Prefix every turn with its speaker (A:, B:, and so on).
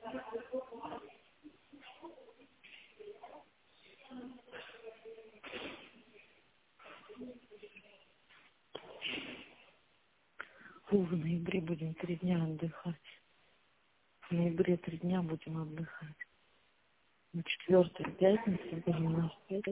A: В ноябре будем 3 дня отдыхать. В ноябре 3 дня будем отдыхать. На 4-ю пятницу будем на